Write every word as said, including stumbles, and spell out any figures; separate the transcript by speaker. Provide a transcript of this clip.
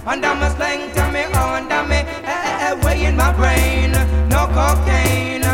Speaker 1: under my slang to me, under me, eh, eh, eh, way in my brain. No cocaine,